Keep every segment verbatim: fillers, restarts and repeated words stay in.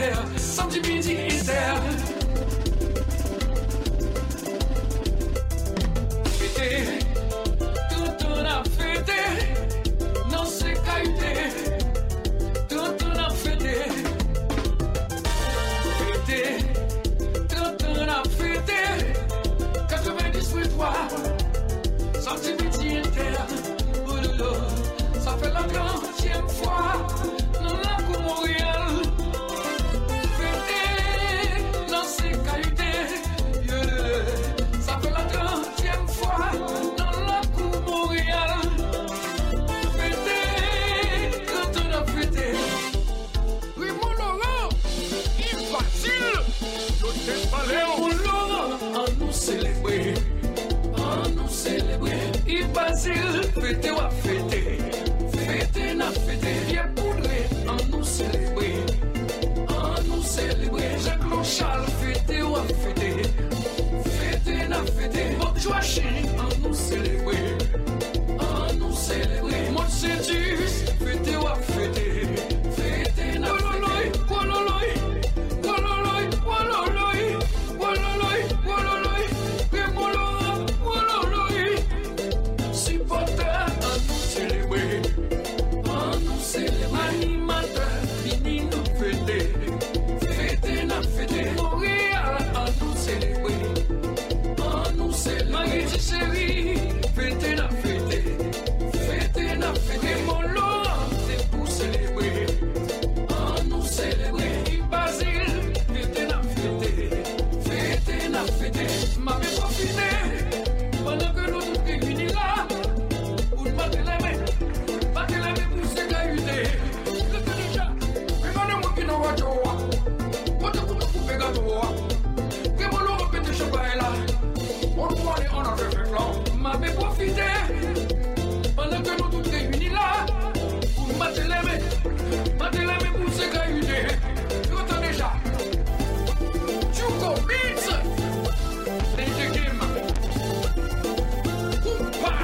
inter, samedi midi inter. Fêter, tout on a fêté, non c'est qualité, tout on a fêté. Fêter, tout on a fêté, quatre-vingt-dix pour trois, samedi midi inter. Oh là là, ça fait la quantième fois, nous l'avons pour Montréal. Fêter, non c'est qualité, yeah. Ça fait la quantième fois, nous l'avons pour Montréal. Fêter, quand on a fêté. Oui, mon Laurent, il est facile, je t'ai parlé. Mon Laurent, à nous célébrer, à nous célébrer. Il est facile, fêter ou à fêter. Fêter, n'a fêté, viens poudrer, à nous célébrer, à nous célébrer. Jacques Charles, fêter ou à fêter. Fêter, n'a fêté, Bob Joachim, à nous célébrer, à nous célébrer. Moi c'est du, fêter ou à fêter. Fêter, n'a fêté, waloloy, waloloy, waloloy, waloloy, waloloy, waloloy, waloloy. Supporter, à nous célébrer. Animateur, fini nous fêter. Fêter, n'a fêté. Montréal, à nous célébrer. À nous célébrer. Marie chérie, fêter, n'a fêté. Fêter, n'a fêté. Mon Laurent, c'est pour célébrer. À nous célébrer. Basile, fêter, n'a fêté. Fêter, n'a fêté. Ma vie profiter. Pendant que nous nous réunissons là, pour nous battre les mains. Battre les mains pour se cahuter. Ma belle profiter pendant que nous tous réunis là pour battre les mains, battre les mains pour se cahuter. Tu entends déjà? Chuko Beats, les deux games. Oupa!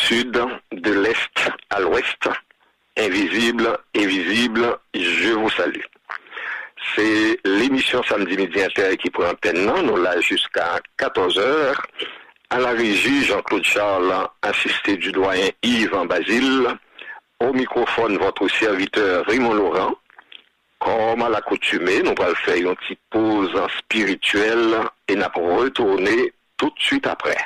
sud, de l'est à l'ouest, invisible et visible, je vous salue. C'est l'émission Samedi Midi Inter qui prend antenne, nous là jusqu'à quatorze heures. À la régie, Jean-Claude Charles, assisté du doyen Yves Basile. Au microphone, votre serviteur Raymond Laurent. Comme à l'accoutumée, nous allons faire une petite pause spirituelle et nous allons retourner tout de suite après.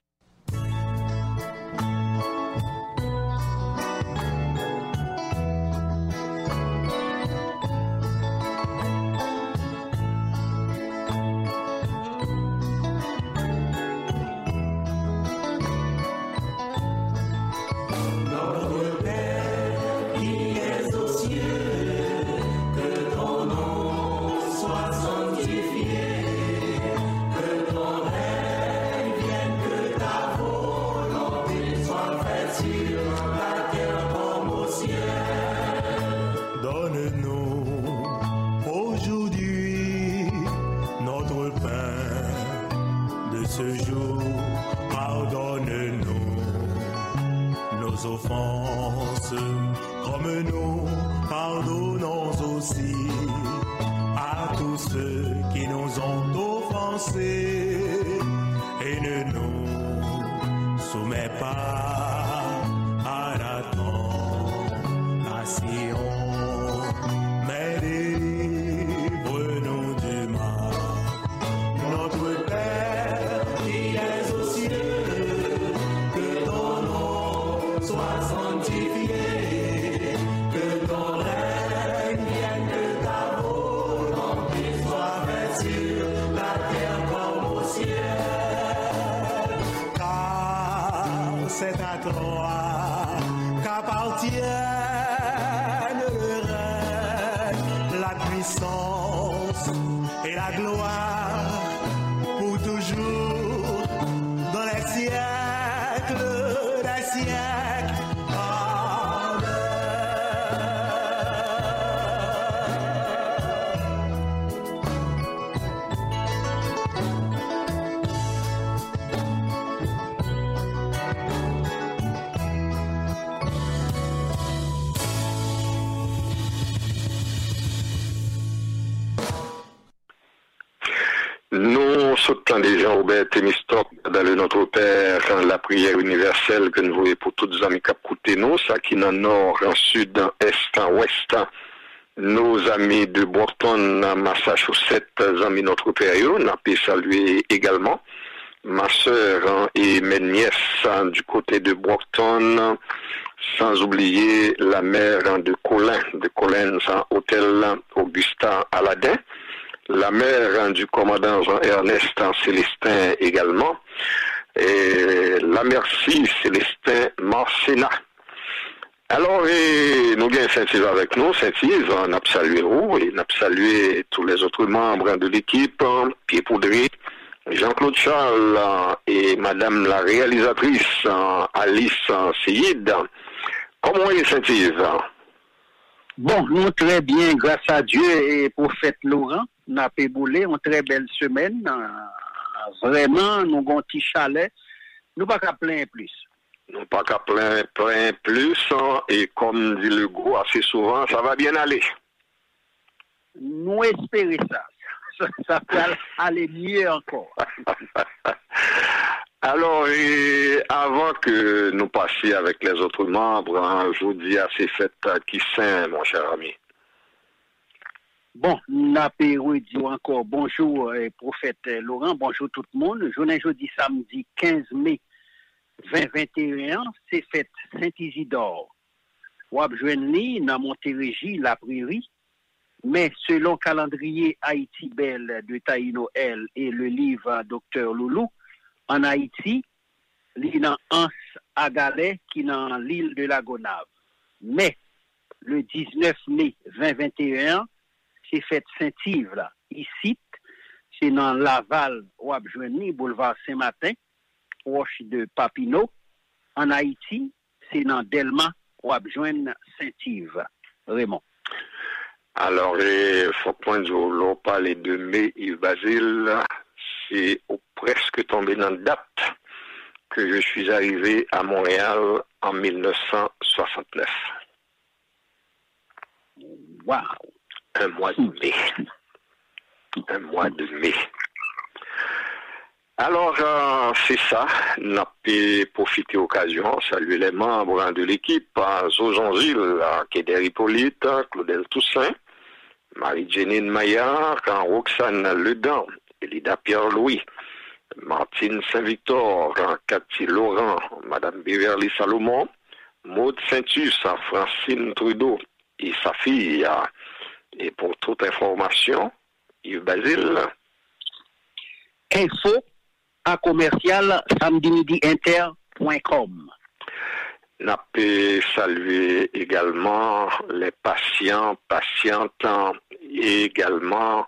Offenses, comme nous pardonnons aussi à tous ceux qui nous ont offensés, et ne nous soumets pas à la tentation, mais délivre-nous du mal. Notre Père qui es aux cieux, que ton nom soit sanctifié, que ton règne vienne, que ta volonté soit faite sur la terre comme au ciel. Car c'est à toi qu'appartiennent le règne, la puissance et la gloire pour toujours dans les siècles des siècles. Nous soutenons des Jean-Robert Thémistocle dans le Notre Père, la prière universelle que nous voyons pour tous les amis qui écoutent nous, ça qui dans le nord, en sud, en est, en ouest, nos amis de Brockton, Massachusetts, amis Notre Père, nous avons salué également ma soeur et mes nièces du côté de Brockton, sans oublier la mère de Colin, de Colin, hôtel Augustin Aladin. La mère du commandant Jean-Ernest Célestin également, et la merci Célestin Marcena. Alors, et, nous avons Saint-Yves avec nous, Saint-Yves, on a salué vous, et on a salué tous les autres membres de l'équipe, Pierre Poudry, Jean-Claude Charles et Madame la réalisatrice Alice Seyid. Comment est Saint-Yves? Bon, nous très bien, grâce à Dieu et prophète Laurent. Nous avons boulé une très belle semaine. Vraiment, nous avons un petit chalet. Nous ne pouvons pas plaindre plus. Nous ne pouvons pas plaindre plein plus. Et comme dit le gros assez souvent, ça va bien aller. Nous espérons ça. Ça, ça peut aller mieux encore. Alors, et avant que nous passions avec les autres membres, hein, je vous dis à ces fêtes qui sont, mon cher ami. Bon, nous avons dit encore bonjour, eh, prophète Laurent, bonjour tout le monde. Journée jeudi samedi quinze mai vingt vingt et un, c'est fête Saint-Isidore. Wap journée dans Montérégie, la prairie, mais selon calendrier Haïti Belle de Taïno L et le livre Docteur Loulou, en Haïti, il y a Ans Agalais qui est dans l'île de la Gonave. Mais le dix-neuf mai vingt vingt et un, c'est fête Saint-Yves là. Ici, c'est dans Laval, ou Abjoigny, boulevard Saint-Martin, proche de Papineau. En Haïti, c'est dans Delma, ou Abjoigny Saint-Yves. Raymond. Alors, il faut point de l'on parle de mai, Yves Basile, c'est presque tombé dans la date. que je suis arrivé à Montréal en mille neuf cent soixante-neuf. Wow. Un mois de mai. Un mois de mai. Alors, euh, c'est ça. N'a pu profiter d'occasion, saluer les membres de l'équipe, Zojan Gilles, Kéder Hippolyte, Claudel Toussaint, Marie-Jénine Maillard, Roxane Ledan, Elida Pierre-Louis, Martine Saint-Victor, Cathy Laurent, Madame Beverly Salomon, Maud Saint-Us, Francine Trudeau et sa fille. Et pour toute information, Yves Basile. Info à commercial samedi midi inter point com. N'a pu saluer également les patients, patientes et également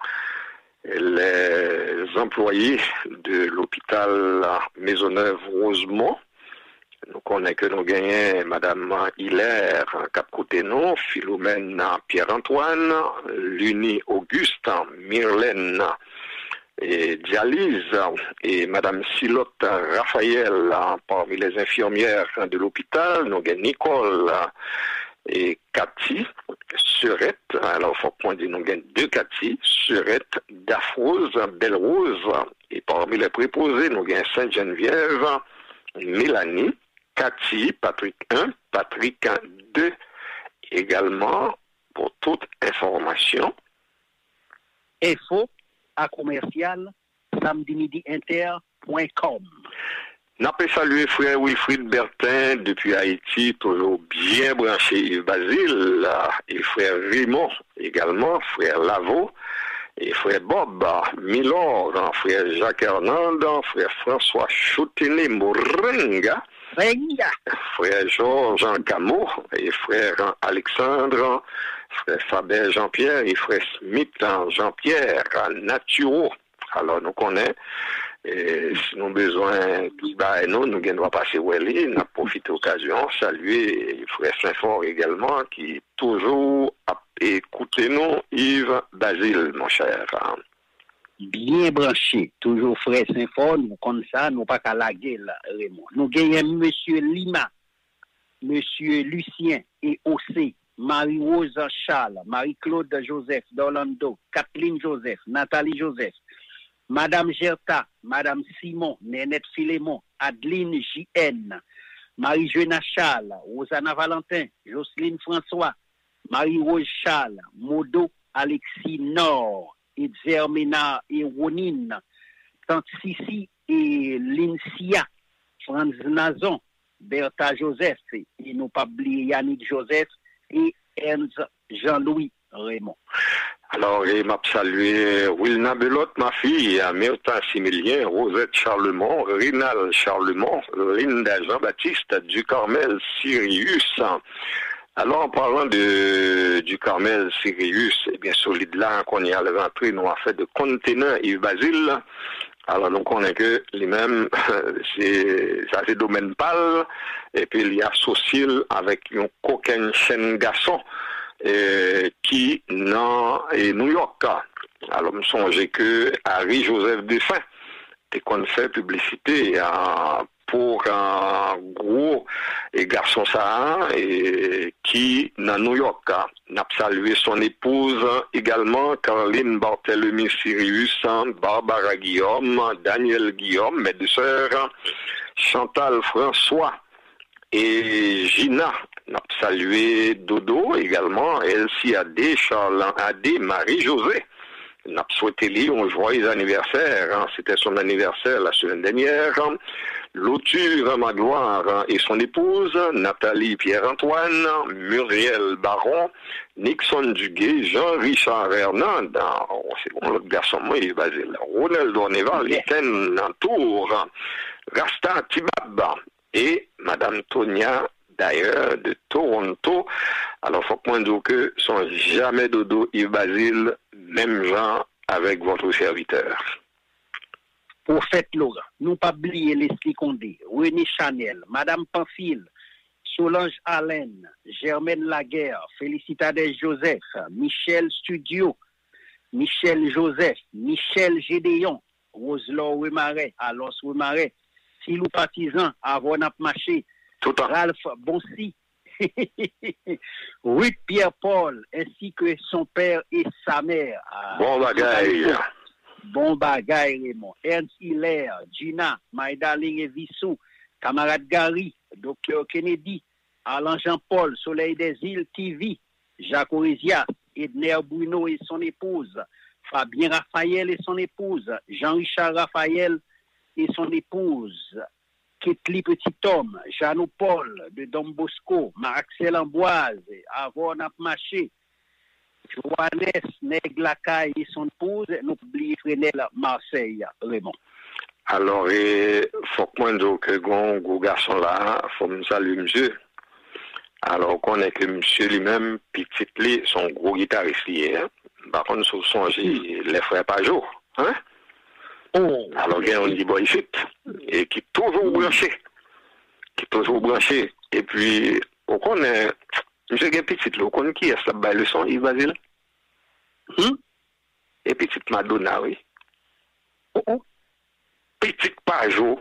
les employés de l'hôpital Maisonneuve-Rosemont. Nous connaissons que nous gagnons Madame Hilaire Cap-Coténon, Philomène Pierre-Antoine, Luni Auguste, Myrlène et Dialyse et Madame Silotte Raphaël parmi les infirmières de l'hôpital. Nous gagnons Nicole et Cathy Surette. Alors, il faut point dire, nous gagnons deux Cathy, Surette, Dafrose, Belle Rose. Et parmi les préposés, nous gagnons Sainte-Geneviève, Mélanie, Cathy, Patrick un, Patrick deux. Également, pour toute information. Info à commercial samedi midi inter point com. N'a pas salué frère Wilfried Bertin depuis Haïti, toujours bien branché Yves Basile, et frère Raymond également, frère Lavaux, et frère Bob Milord, frère Jacques Hernand, frère François Choutené Moringa, frère Georges Camo, et frère Alexandre, frère Faber Jean-Pierre et frère Smith Jean-Pierre, Naturo. Alors nous connaissons. Et si nous avons besoin de bah, nous, nous devons passer où elle est, nous avons profité de l'occasion, saluer frère Saint-Fort également, qui toujours a écouté nous, Yves Basile, mon cher. Bien branché, toujours frère Saint-Fort, nous comme ça, nous pas qu'à laguer là, Raymond. Nous gagnons Monsieur Lima, Monsieur Lucien et Ossé, Marie-Rose Charles, Marie-Claude Joseph d'Orlando, Kathleen Joseph, Nathalie Joseph, Madame Gerta, Madame Simon, Nénette Philémon, Adeline J N, Marie-Jeuna Charles, Rosanna Valentin, Jocelyne François, Marie-Rose Charles, Modo Alexis Nord, Zermina et Ronine, Tante Sissi et Lincia, Franz Nazon, Bertha Joseph, et nous pas oublier Yannick Joseph et Ernst Jean-Louis Raymond. Alors, il m'a salué Wilna Belotte, ma fille, Myrtin Similien, Rosette Charlemont, Rinal Charlemont, Linda Jean-Baptiste, du Carmel Sirius. Alors, en parlant de, du Carmel Sirius, eh bien, solide là, qu'on y a rentré, nous a fait de conteneurs Yves Basile. Alors, donc, on est que les mêmes, c'est, ça c'est domaine pâle, et puis il y a Socil avec un coquin chêne garçon. Euh, qui dans New York. Alors, je me songe que Harry Joseph Dessin, qu'on fait publicité euh, pour un gros et garçon ça, et qui dans New York n'a salué son épouse également, Caroline Barthélemy Sirius, Barbara Guillaume, Daniel Guillaume, mes deux sœurs, Chantal François et Gina. N'a salué Dodo également, Elsie Adé, Charles Adé, Marie-Josée. N'a souhaité lui un joyeux anniversaire. Hein. C'était son anniversaire la semaine dernière. Loture Magloire et son épouse, Nathalie Pierre-Antoine, Muriel Baron, Nixon Duguay, Jean-Richard Hernand, c'est bon, l'autre garçon, moi, il est basé là. Ronald Orneval, Étienne Tour, Rasta Tibab et Madame Tonia d'ailleurs de Toronto. Alors, faut point dire que sont jamais Dodo Yves Basile, même genre avec votre serviteur. Prophète Laurent, nous pas oublier Leslie Condé, René Chanel, Madame Pamphile, Solange Allen, Germaine Laguerre, Félicitadès Joseph, Michel Studio, Michel Joseph, Michel Gédéon, Roselor Remaret, Alonso Remaret, si nous partisans avant n'a marché, Tout en. Ralph Bonsi, Ruth Pierre-Paul, ainsi que son père et sa mère. Ah, Bon bagaille. Bon bagaille, Raymond. Ernst Hilaire, Gina, My Darling et Vissou, camarade Gary, docteur Kennedy, Alain Jean-Paul, Soleil des Îles T V, Jacques Orizia, Edner Bruno et son épouse, Fabien Raphaël et son épouse, Jean-Richard Raphaël et son épouse, Ketli Petit-Homme, Jeannot Paul de Dom Bosco, Marcel Amboise, Avon Apmaché, Joannès Neglacaille et son épouse, n'oubliez Frenel Marseille, Raymond. Alors, il faut que moi dise que gon gros garçon là, faut me saluer monsieur. Alors, qu'on est que monsieur lui-même, petit lui, son gros guitariste hier, par contre, sur son les frères Pajot, hein? Oh. Alors, on dit boy ici, et qui est toujours branché, qui est toujours branché. Et puis, on connaît, monsieur qui est petit, on connaît qui est ça, bah, le son, Yves Basile? Hum? Et petite Madonna, oui. Oh, oh. Petite Pajot,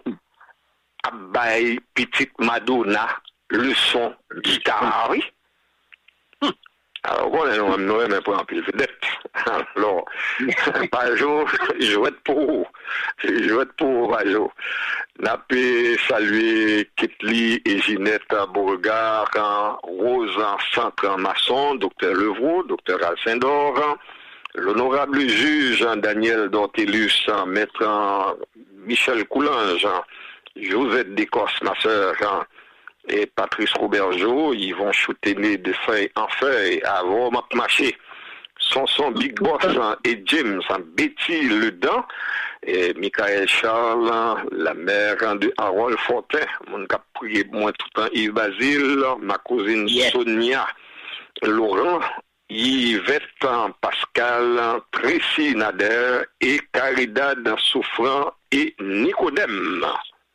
abaye petite Madonna, le son guitare, oui. Hum. Alors, on est nous nous mais pour un pile vedette. Alors, Pajot, je vais être pour, je vais être pour Pajot. N'a pas saluer Ketli et Ginette Beauregard, Rose Centre Masson, docteur Levrault, docteur Alcindor, l'honorable juge Daniel Dantelus, maître Michel Coulange, Josette Descorses, ma sœur, et Patrice Robergeau, ils vont shooter nez de feuille en feuille avant m'a marché. Sonson Big Boss et James, Betty Ledent, et Michael Charles, la mère de Harold Fortin, mon cap prié moi tout le temps, Yves Basile, ma cousine Yes. Sonia, Laurent, Yvette Pascal, Tracy Nader et Caridad Souffrant et Nicodème.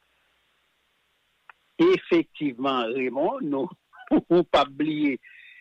Effectivement, Raymond, nous ne pas oublier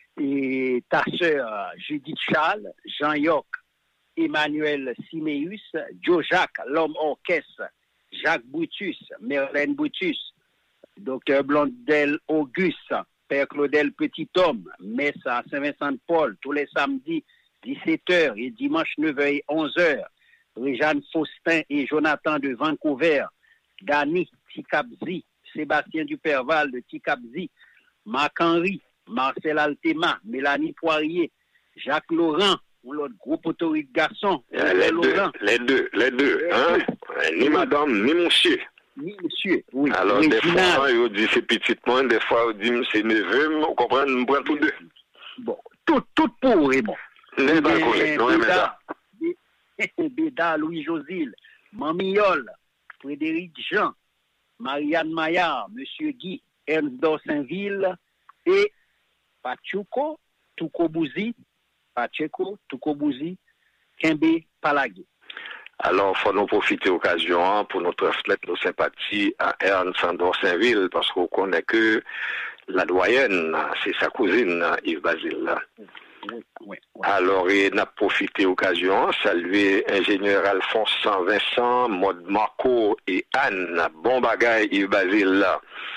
et ta sœur Judith Charles, Jean-Yoc, Emmanuel Siméus, Joe Jacques, l'homme orchestre, Jacques Brutus, Merlène Brutus, docteur Blondel Auguste, Père Claudel Petit-Homme, messe à Saint-Vincent-de-Paul, tous les samedis, dix-sept heures et dimanche neuf heures et onze heures. Réjeanne Faustin et Jonathan de Vancouver, Dany Ticabzi, Sébastien Duperval de Ticabzi, Marc-Henri, Marcel Altema, Mélanie Poirier, Jacques Laurent, l'autre groupe autorité garçon, les deux, Laurent. les deux, les deux, hein? Ni madame, ni monsieur. Oui, monsieur, oui. Alors, des Réginald. fois, ils disent c'est petitement, des fois, ils disent c'est neveu, vous comprenez, nous prenons tous deux. Bon, tout, tout pour Raymond. N'est pas Eh, collé, non, mais ça. Béda, Béda, Louis Josile, Mamiol, Frédéric Jean, Marianne Maillard, Monsieur Guy, Ernst Dorsainville et Pachuco, Tukobouzi, Pacheco, Tukobouzi, Kembe Palagé. Alors, il faut nous profiter de l'occasion pour nous transmettre nos sympathies à Ernst Dorsainville, parce qu'on connaît que la doyenne, c'est sa cousine, Yves Basile. Oui, oui, oui. Alors, il a profité de l'occasion, saluer ingénieur Alphonse Vincent, Maud Marco et Anne, bon bagaille Yves Basile,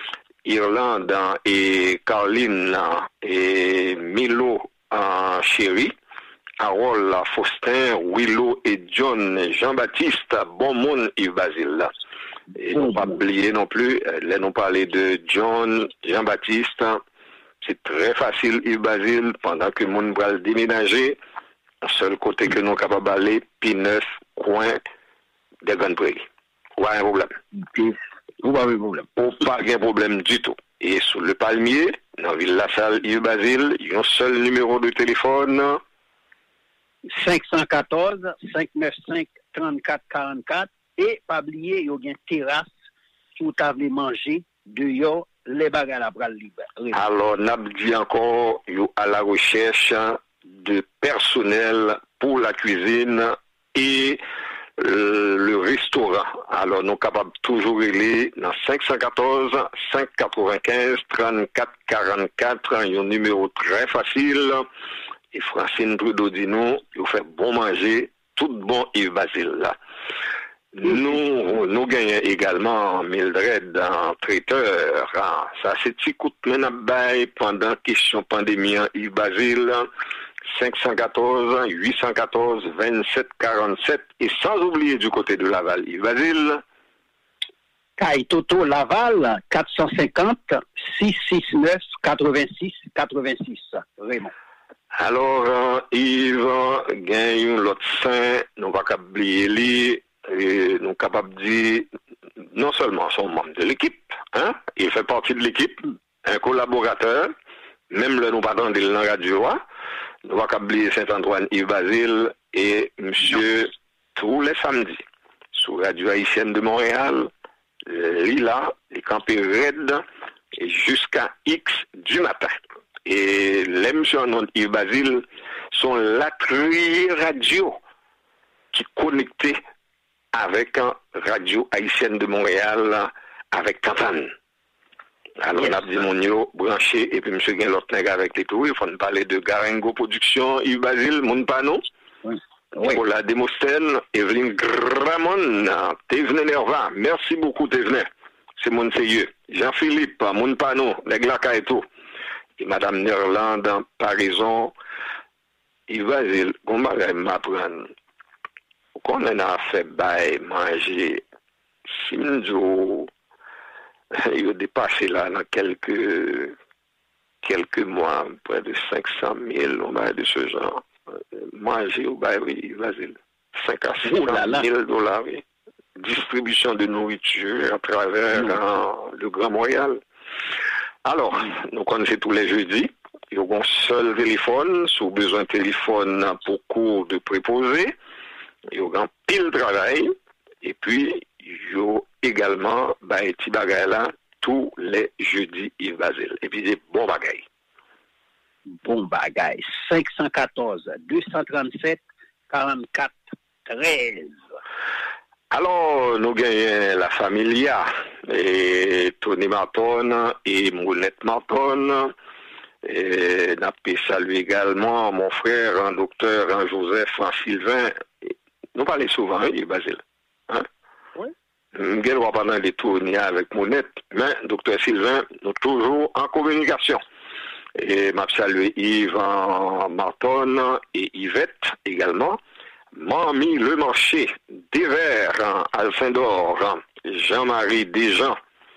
Irlande et Caroline et Milo en chéri, Harold Faustin, Willow et John Jean-Baptiste, bon monde Yves Basile. Et non pas oublier non plus, là nous parler de John Jean-Baptiste. C'est très facile, Yves Basile, pendant que mon va le déménager, le seul côté que nous sommes capables d'aller, P neuf, coin des Grandes Prairies. Ou pas un problème. Ou pas de problème. Ou pas de problème du tout. Et sous le palmier, dans la ville La Salle, Yves Basile, il y a un seul numéro de téléphone. cinq un quatre, cinq neuf cinq, trente-quatre quarante-quatre. Et pas oublier, il y a une terrasse qui vous avez mangé dehors. Les bagages à bras libres. Alors, n'a dit encore, yo à la recherche de personnel pour la cuisine et euh, le restaurant. Alors, nous sommes capables de toujours aller dans cinq un quatre, cinq neuf cinq, trente-quatre quarante-quatre, un numéro très facile. Et Francine Trudeau dit nous, il fait bon manger, tout bon Yves Basile là. Nous, nous gagnons également Mildred en traiteur. Hein. Ça, c'est petit coup de main pendant question pandémie Yves Basile. cinq cent quatorze, huit cent quatorze, vingt-sept quarante-sept. Et sans oublier du côté de Laval, Yves Basile. Caille Toto Laval, quatre cent cinquante, six cent soixante-neuf, quatre-vingt-six, quatre-vingt-six. Raymond. Alors, euh, Yves, gagne l'autre saint, nous pas oublier lui. Et nous sommes capables de dire, non seulement son membre de l'équipe, hein, il fait partie de l'équipe, un collaborateur, même le nous pas dans la radio, nous va oublier Saint-Antoine Yves Basile et monsieur tous les samedis, sur Radio Haïtienne de Montréal, Lila, les campés Red, et jusqu'à X du matin. Et les monsieur Yves Basile sont la trier radio qui connectait avec un Radio Haïtienne de Montréal, avec Tantane. Alors, yes. On a dit mon yo branché, et puis monsieur Gen l'autre nègre avec les tours, il faut nous parler de Garengo Production, Yves Basile, mon pano, oui. Nicolas Demostène, Evelyne Gramon, Thévenet Nerva, merci beaucoup Thévenet, c'est mon sérieux. Jean-Philippe, mon pano, Neglaka et tout, et madame Nerland, Paraison, Yves Basile, comment m'apprendre? Qu'on a fait bail, manger, Simzo, il a dépassé là dans quelques, quelques mois, près de cinq cent mille, on va de ce genre. Manger au bail, oui, vas-y, cinq à six cent mille dollars, oui. Distribution de nourriture à travers mmh. hein, le Grand Montréal. Alors, nous connaissons tous les jeudis. Il y a un seul téléphone, sous besoin de téléphone pour cours de préposé. Il y a un pile travail, et puis il y a également des petits bagages là tous les jeudis Yves Basile. Et puis des bons bagages. Bons bagages. cinq cent quatorze, deux cent trente-sept, quarante-quatre, treize. Alors, nous gagnons la Familia, et Tony Marton et Mounette Marton. Et nous avons salué également mon frère, un docteur un Joseph un Sylvain. Nous parlons souvent, Yves Basile. Hein? Oui. Nous ne pas pendant les tournées avec Mounette, mais docteur Sylvain, nous sommes toujours en communication. Et je salue Yves Marton et Yvette également. Mamie Le Marché, Desvers, Alphin d'Or, Jean-Marie Desjans.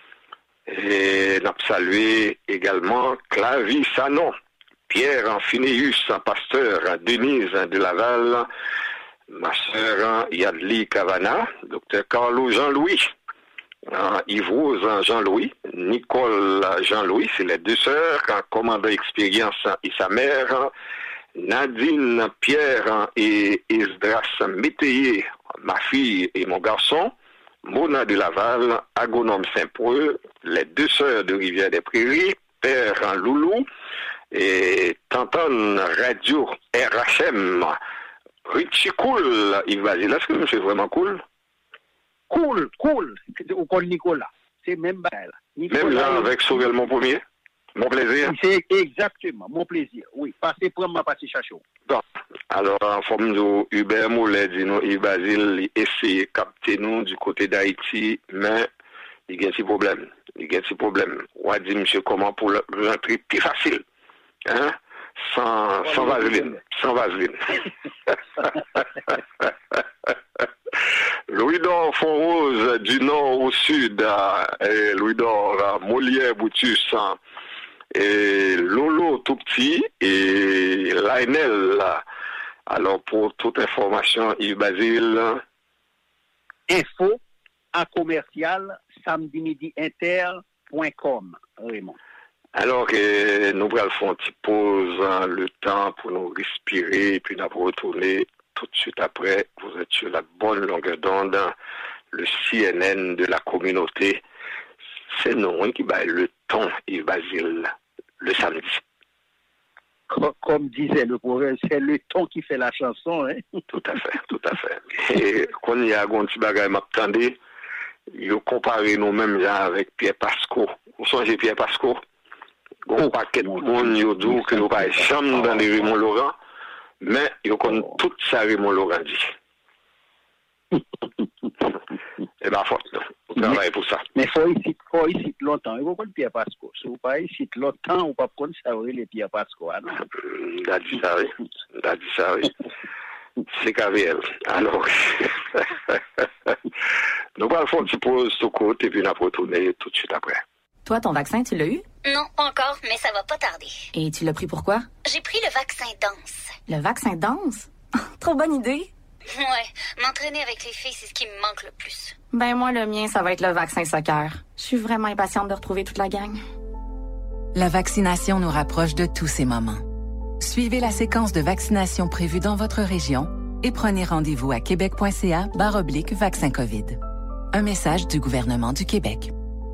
Et nous salué également Clavis Sanon, Pierre Amphinéus, pasteur, Denise de Laval, ma sœur Yadli Cavana, docteur Carlo Jean-Louis, Yves Rose Jean-Louis, Nicole Jean-Louis, c'est les deux sœurs, commandant expérience et sa mère, Nadine Pierre et Esdras Métayer, ma fille et mon garçon, Mona de Laval, Agonome Saint-Preux, les deux sœurs de Rivière des Prairies, Père Loulou et Tanton Radio R H M. Richie Cool, il va dire, est-ce que c'est vraiment cool? Cool, cool, ou comme Nicolas, c'est même belle. Même là avec Sauvelle mon premier, mon plaisir. C'est exactement, mon plaisir, oui, passez pour moi, passer chachot. Bon, alors en forme de Hubert Moulet, dit nous, Yves Basile, il essaie de capter nous du côté d'Haïti, mais il y a un petit problème, il y a un petit problème. On va dire, monsieur, comment pour rentrer plus facile, hein? Sans, sans vaseline, sans vaseline. Louis d'Or Font-Rose du nord au sud, et Louis d'Or Molière Boutus, et Lolo tout petit, et Lionel. Alors pour toute information, Yves Basile. Info à commercial samedi midi inter point com, Raymond. Alors que nous allons faire une petite pause, hein, le temps pour nous respirer, et puis nous allons retourner tout de suite après. Vous êtes sur la bonne longueur d'onde, le C N N de la communauté. C'est nous qui baille le temps, Yves Basile, le samedi. Comme, comme disait le proverbe, c'est le ton qui fait la chanson. Hein? Tout à fait, tout à fait. Et quand il y a un petit bagage, m'attendez, il compare nous-mêmes avec Pierre Pasco. Vous songez Pierre Pasco? Bon paquet de monde qui dit que nous pas jamais dans les Raymond Laurent, mais ils connaissent tout ça Raymond Laurent dit. Eh bien, faut, on travaille pour ça. Mais faut ici, faut ici longtemps. Il faut pas le Pierre Pasco. Si vous pas ici longtemps, ou pas prendre ça, oui, les Pierre Pasco. Ah non. Il a dit ça, oui. Il a dit ça, oui. C'est K V L. Alors, nous allons faire une petite pause sur côté et puis nous allons retourner tout de suite après. Toi, ton vaccin, tu l'as eu? Non, pas encore, mais ça va pas tarder. Et tu l'as pris pourquoi? J'ai pris le vaccin danse. Le vaccin danse? Trop bonne idée. Ouais, m'entraîner avec les filles, c'est ce qui me manque le plus. Ben moi, le mien, ça va être le vaccin soccer. Je suis vraiment impatiente de retrouver toute la gang. La vaccination nous rapproche de tous ces moments. Suivez la séquence de vaccination prévue dans votre région et prenez rendez-vous à québec.ca barre oblique vaccin COVID. Un message du gouvernement du Québec.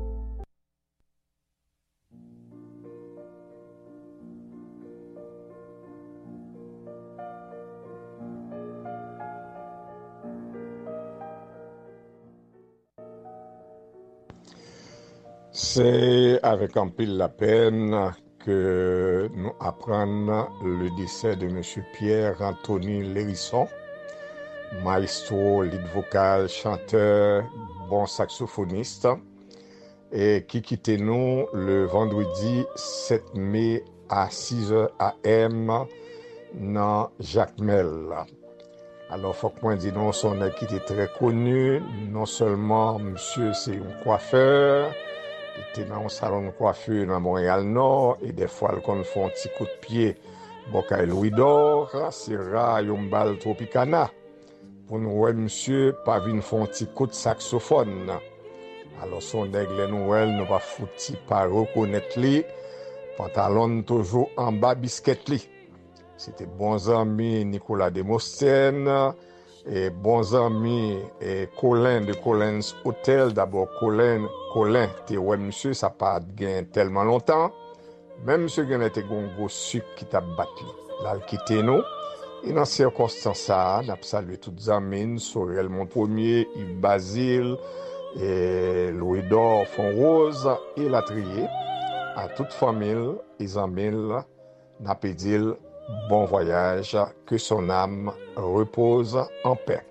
C'est avec un pile la peine que nous apprenons le décès de M. Pierre-Anthony Lérisson, maestro, lead vocal, chanteur, bon saxophoniste, et qui quittait nous le vendredi sept mai à six heures a m dans Jacmel. Alors, faut que moi dise non, son qui était très connu, non seulement monsieur c'est un coiffeur, il était dans un salon de coiffure dans Montréal-Nord, et des fois, il qu'on fait un petit coup de pied, bon, Louis d'Or, c'est rare, il y a un bal Tropicana. Pour nous, ouais, monsieur, pas venu faire un petit coup de saxophone. Alors, son aigle Noël, nous va foutre pas reconnaître lui, pantalon toujours en bas, biscuit lui. C'était bons amis Nicolas Demosthène, et bons amis et Colin de Colin's Hotel. D'abord, Colin, Colin, t'es ouais, monsieur, ça pas gagné tellement longtemps. Même monsieur Gagné était un gros sucre qui t'a battu. Là, il quitté nous. Et dans ces circonstances, ça, on a salué toutes les amis, Sorel mon premier, Yves Basile, et Louis d'Or, Fond Rose, et la trier. À toute famille, les amis, n'a pas dit bon voyage, que son âme repose en paix.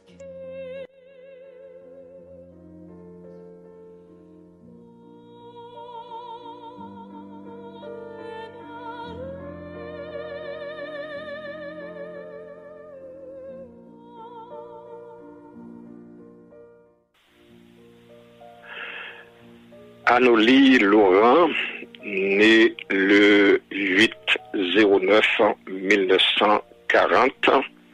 Anoli Laurent, né le huit zéro neuf mille neuf cent quarante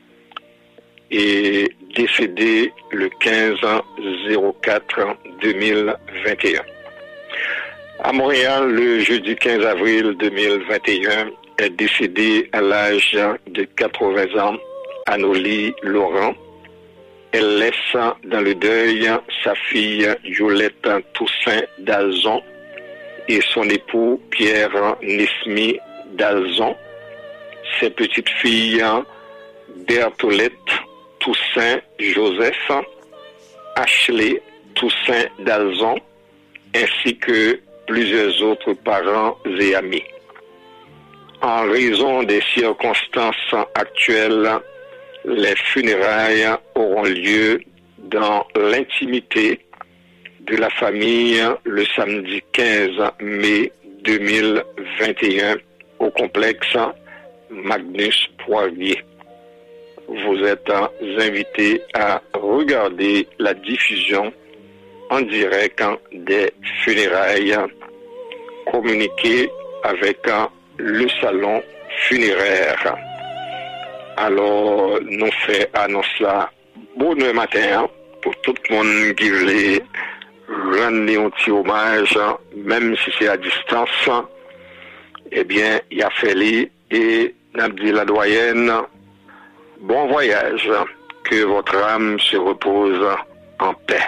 et décédé le quinze zéro quatre deux mille vingt et un. À Montréal, le jeudi quinze avril deux mille vingt et un, est décédé à l'âge de quatre-vingts ans Anoli Laurent. Elle laisse dans le deuil sa fille Violette Toussaint Dalzon et son époux Pierre Nesmi Dalzon, ses petites filles Bertholette Toussaint Joseph, Ashley Toussaint Dalzon, ainsi que plusieurs autres parents et amis. En raison des circonstances actuelles, les funérailles auront lieu dans l'intimité de la famille le samedi quinze mai deux mille vingt et un au complexe Magnus Poirier. Vous êtes invités à regarder la diffusion en direct des funérailles communiquées avec le salon funéraire. Alors, nous faisons annonce là, bon matin, pour tout le monde qui veut rendre un petit hommage, même si c'est à distance. Eh bien, il a fallu, et n'a dit la doyenne, bon voyage, que votre âme se repose en paix.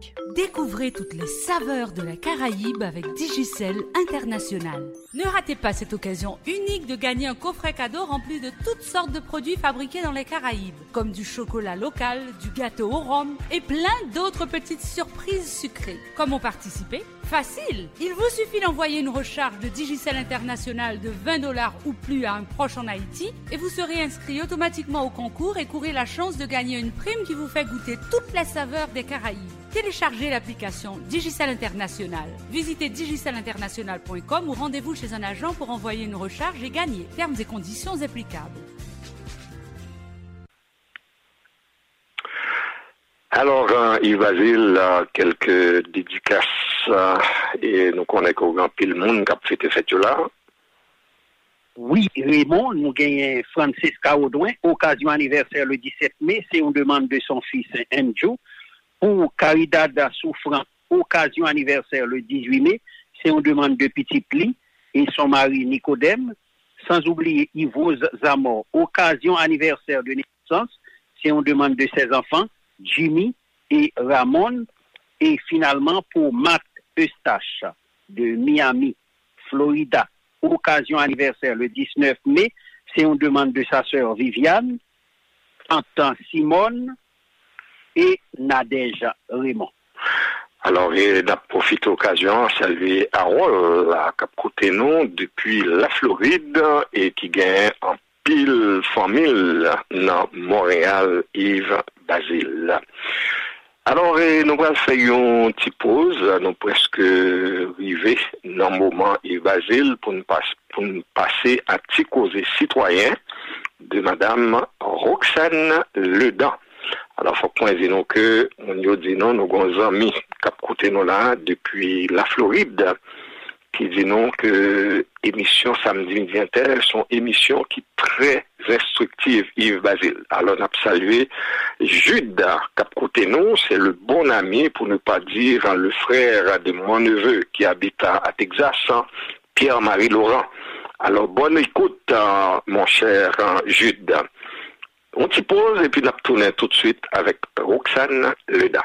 Découvrez toutes les saveurs de la Caraïbe avec Digicel International. Ne ratez pas cette occasion unique de gagner un coffret cadeau rempli de toutes sortes de produits fabriqués dans les Caraïbes, comme du chocolat local, du gâteau au rhum et plein d'autres petites surprises sucrées. Comment participer? Facile! Il vous suffit d'envoyer une recharge de Digicel International de vingt dollars ou plus à un proche en Haïti et vous serez inscrit automatiquement au concours et courez la chance de gagner une prime qui vous fait goûter toutes les saveurs des Caraïbes. Téléchargez l'application Digicel International. Visitez digicel international point com ou rendez-vous chez un agent pour envoyer une recharge et gagner. Termes et conditions applicables. Alors, euh, Yves Basile, euh, quelques dédicaces euh, et nous connaissons au grand pile monde qui a fait cette fête-là. Oui, Raymond, nous gagnons Francisca Audouin, occasion anniversaire le dix-sept mai, c'est une demande de son fils Andrew. Pour Caridad Souffrant, occasion anniversaire le dix-huit mai, c'est une demande de Petit Pli et son mari Nicodème. Sans oublier Ivo Zamor, occasion anniversaire de naissance, c'est une demande de ses enfants, Jimmy et Ramon. Et finalement, pour Matt Eustache de Miami, Florida, occasion anniversaire le dix-neuf mai, c'est une demande de sa sœur Viviane, Anton Simone et Nadège Raymond. Alors, il a profité de l'occasion de saluer Harold, qui a côté nous depuis la Floride et qui gagne en pile famille dans Montréal, Yves Basile. Alors, nous allons faire une petite pause, nous presque arrivés dans le moment Yves Basile pour nous passer, pour nous passer à petit causé citoyen de Madame Roxane Ledan. Alors, il faut qu'on dise que, on nous dit non, nous avons des amis qui ont écouté nous là depuis la Floride, qui disent non que émission Samedi Midi Inter sont émissions qui très instructives, Yves Basile. Alors, on a salué Jude qui a écouté nous, c'est le bon ami, pour ne pas dire le frère de mon neveu qui habite à Texas, Pierre-Marie Laurent. Alors, bonne écoute, mon cher Jude. On t'y pose et puis on va tourner tout de suite avec Roxane Leda.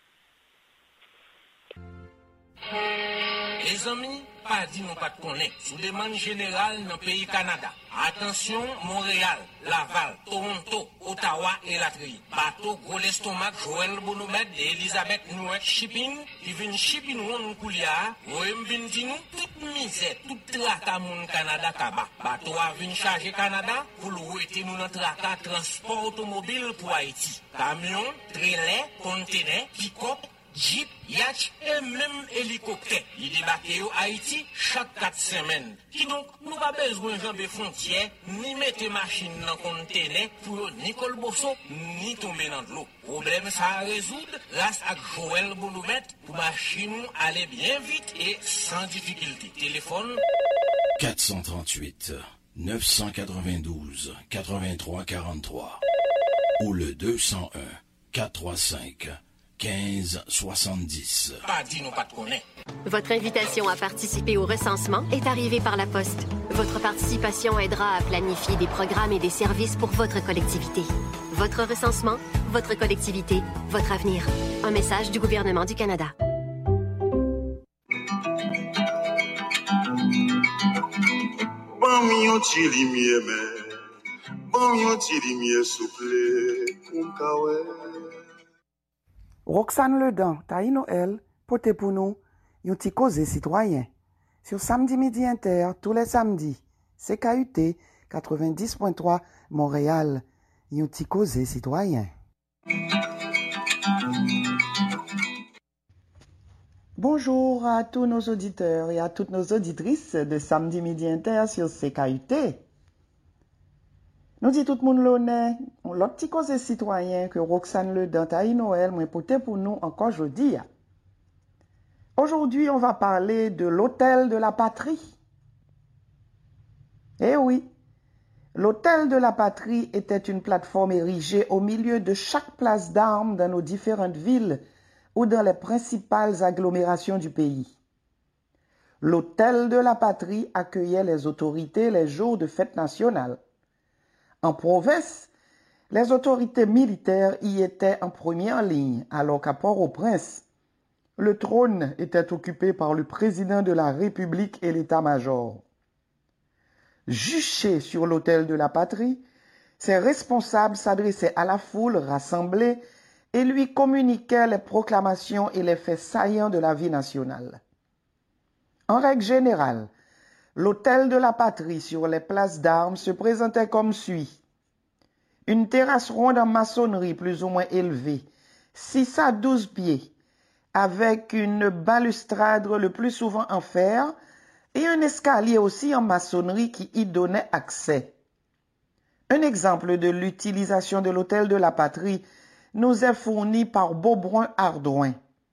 Les amis, pas dit non pas de connaître. Sous demande générale dans le pays Canada. Attention, Montréal, Laval, Toronto, Ottawa et Latrie. Bateau Gros l'estomac, Joël Bonomède et Elisabeth Nouet Shipping, qui viennent shipping ou Koulia, ou vient dire nous toute misère, toute traka mon Canada kaba. Bateau a venu charger Canada pour le nous dans traka transport automobile pour Haïti. Camion, trailer, conteneur, pick-up, Jeep, yacht et même hélicoptère. Il débarque au Haïti chaque quatre semaines. Qui donc, nous pas besoin de jambe frontières, ni mettre machine dans le conteneur pour ni colbosso, ni tomber dans l'eau. Problème ça à résoudre grâce à Joël Boulomètre pour machine aller bien vite et sans difficulté. Téléphone quatre cent trente-huit, neuf cent quatre-vingt-douze, quatre-vingt-trois quarante-trois ou le deux cent un, quatre cent trente-cinq, quinze soixante-dix. Pas dit non pas de connaître. Votre invitation à participer au recensement est arrivée par la poste. Votre participation aidera à planifier des programmes et des services pour votre collectivité. Votre recensement, votre collectivité, votre avenir. Un message du gouvernement du Canada. Bon yon ti limiye men, bon yon ti limiye souple, koum kawe. Roxane Ledan, Taï Noël, pote pour nous, yon ti cause citoyen. Sur Samedi Midi Inter, tous les samedis, C K U T quatre-vingt-dix point trois Montréal, yon ti cause citoyen. Bonjour à tous nos auditeurs et à toutes nos auditrices de Samedi Midi Inter sur C K U T. Nous dit tout le monde l'honneur, l'autre petit cause citoyen que Roxane Ledan, Taï Noël, m'a porté pour nous encore aujourd'hui. Aujourd'hui, on va parler de l'Hôtel de la Patrie. Eh oui, l'Hôtel de la Patrie était une plateforme érigée au milieu de chaque place d'armes dans nos différentes villes ou dans les principales agglomérations du pays. L'Hôtel de la Patrie accueillait les autorités les jours de fête nationale. En province, les autorités militaires y étaient en première ligne, alors qu'à Port-au-Prince, le trône était occupé par le président de la République et l'état-major. Juché sur l'autel de la patrie, ses responsables s'adressaient à la foule rassemblée et lui communiquaient les proclamations et les faits saillants de la vie nationale. En règle générale, l'autel de la patrie sur les places d'armes se présentait comme suit. Une terrasse ronde en maçonnerie plus ou moins élevée, six à douze pieds, avec une balustrade le plus souvent en fer et un escalier aussi en maçonnerie qui y donnait accès. Un exemple de l'utilisation de l'autel de la patrie nous est fourni par Beaubrun Ardouin.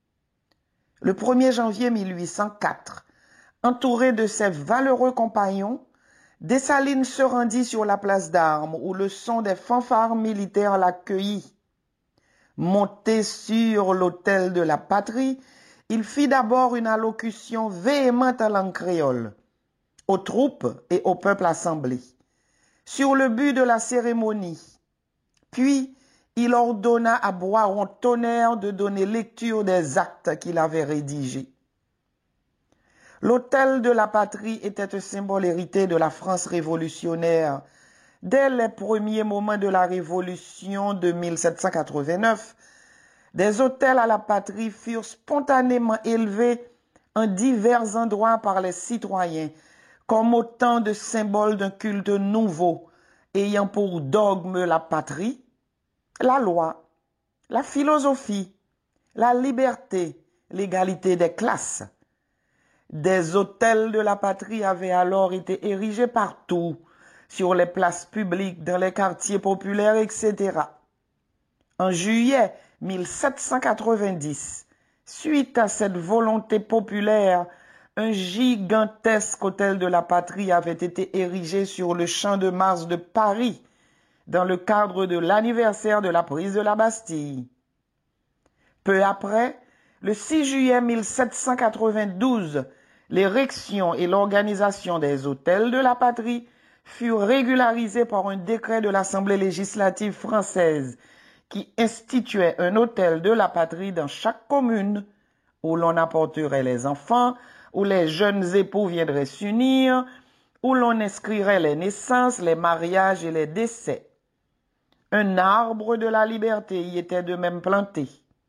Le premier janvier mille huit cent quatre, entouré de ses valeureux compagnons, Dessalines se rendit sur la place d'armes où le son des fanfares militaires l'accueillit. Monté sur l'autel de la patrie, il fit d'abord une allocution véhémente en langue créole, aux troupes et au peuple assemblé, sur le but de la cérémonie. Puis, il ordonna à Boiron-Tonnerre de donner lecture des actes qu'il avait rédigés. L'autel de la patrie était un symbole hérité de la France révolutionnaire. Dès les premiers moments de la Révolution de mille sept cent quatre-vingt-neuf, des autels à la patrie furent spontanément élevés en divers endroits par les citoyens, comme autant de symboles d'un culte nouveau, ayant pour dogme la patrie, la loi, la philosophie, la liberté, l'égalité des classes. Des autels de la patrie avaient alors été érigés partout, sur les places publiques, dans les quartiers populaires, et cetera. En juillet mille sept cent quatre-vingt-dix, suite à cette volonté populaire, un gigantesque autel de la patrie avait été érigé sur le champ de Mars de Paris, dans le cadre de l'anniversaire de la prise de la Bastille. Peu après, le six juillet mille sept cent quatre-vingt-douze, l'érection et l'organisation des autels de la patrie furent régularisées par un décret de l'Assemblée législative française qui instituait un autel de la patrie dans chaque commune où l'on apporterait les enfants, où les jeunes époux viendraient s'unir, où l'on inscrirait les naissances, les mariages et les décès. Un arbre de la liberté y était de même planté.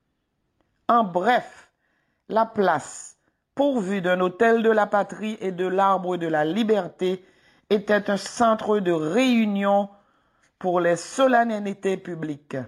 En bref, la place, pourvue d'un autel de la patrie et de l'arbre de la liberté, était un centre de réunion pour les solennalités publiques.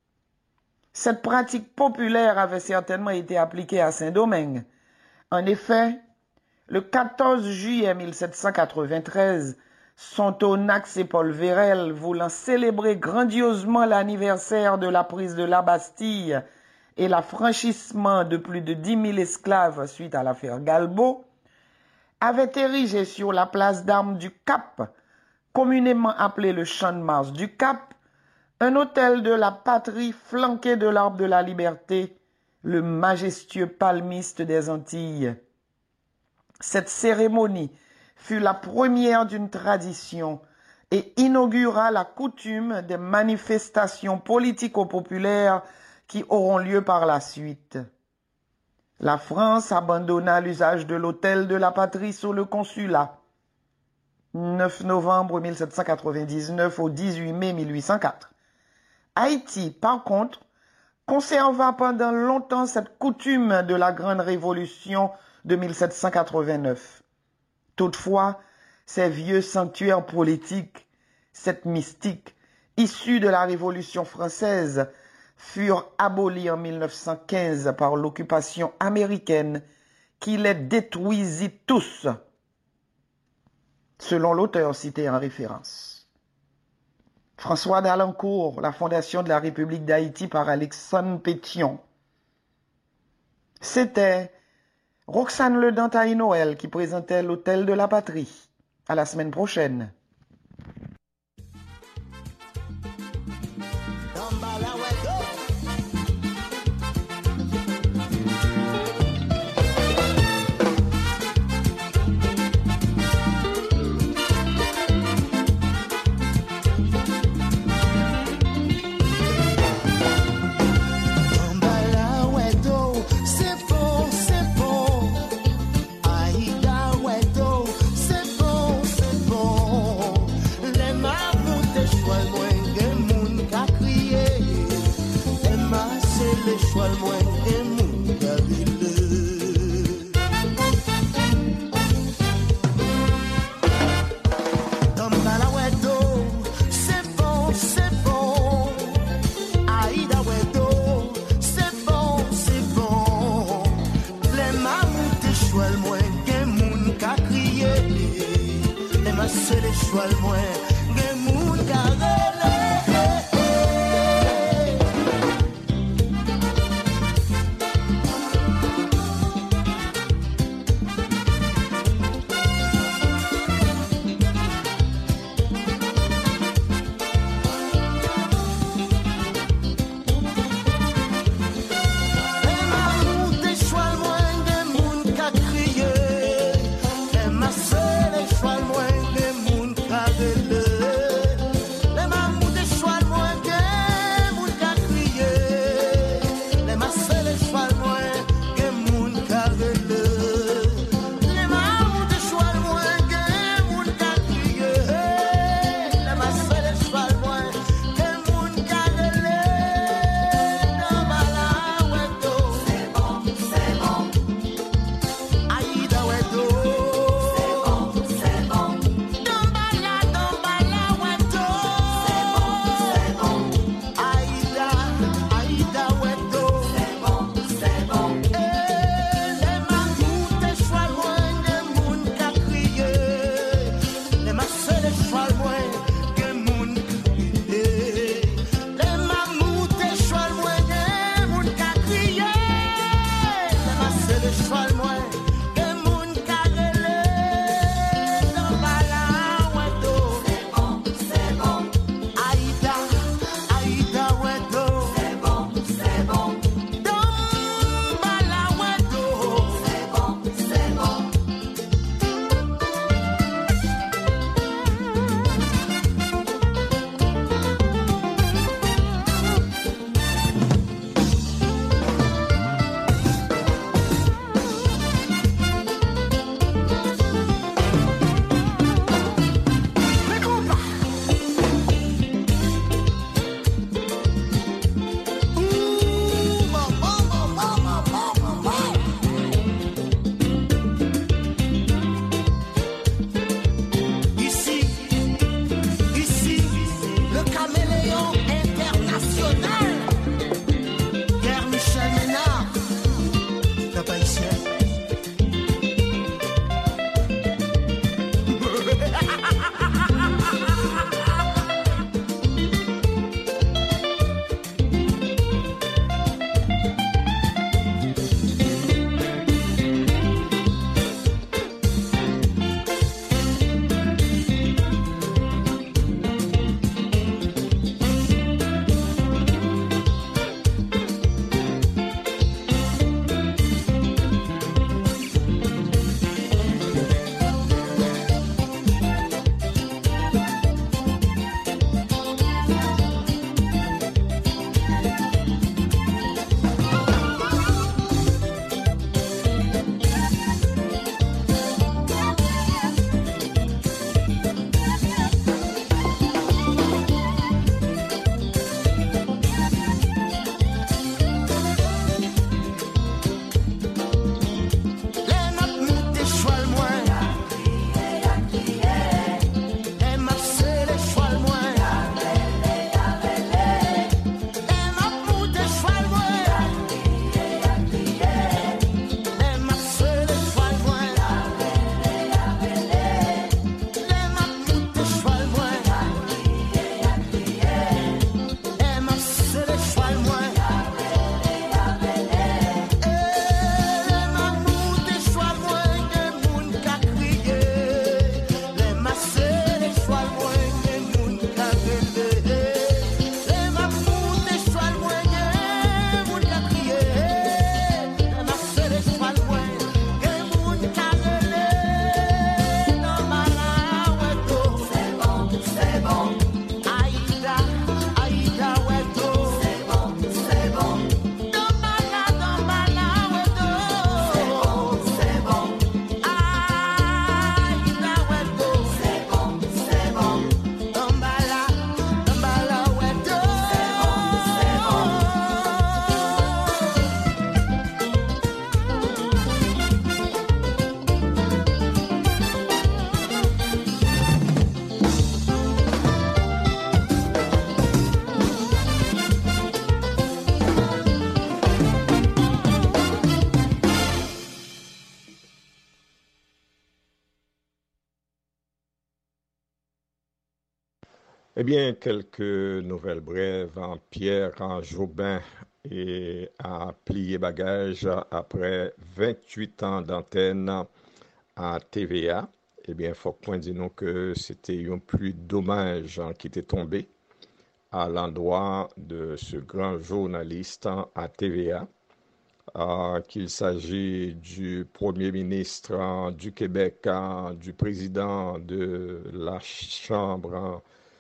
Cette pratique populaire avait certainement été appliquée à Saint-Domingue. En effet, le quatorze juillet mille sept cent quatre-vingt-treize, Sontonax et Paul Vérel, voulant célébrer grandiosement l'anniversaire de la prise de la Bastille et l'affranchissement de plus de dix mille esclaves suite à l'affaire Galbaud, avaient érigé sur la place d'armes du Cap, communément appelé le Champ de Mars du Cap, un autel de la patrie flanqué de l'arbre de la liberté, le majestueux palmiste des Antilles. Cette cérémonie fut la première d'une tradition et inaugura la coutume des manifestations politico-populaires qui auront lieu par la suite. La France abandonna l'usage de l'autel de la patrie sous le consulat. neuf novembre mille sept cent quatre-vingt-dix-neuf au dix-huit mai mille huit cent quatre. Haïti, par contre, conserva pendant longtemps cette coutume de la Grande Révolution de mille sept cent quatre-vingt-neuf. Toutefois, ces vieux sanctuaires politiques, cette mystique, issue de la Révolution française, furent abolis en mille neuf cent quinze par l'occupation américaine qui les détruisit tous, selon l'auteur cité en référence. François d'Alencourt, La fondation de la République d'Haïti par Alexandre Pétion. C'était Roxane Le Dantaï Noël qui présentait l'Hôtel de la Patrie. À la semaine prochaine. C'est faux, l'échoile moins, gen moun ka crié. Et ma seule échoile moins, gen moun ka relé. Eh bien, quelques nouvelles brèves. Pierre Jobin et a plié bagage après vingt-huit ans d'antenne à T V A. Eh bien, il faut point dire nous que c'était un plus dommage qui était tombé à l'endroit de ce grand journaliste à T V A, euh, qu'il s'agit du Premier ministre du Québec, du président de la Chambre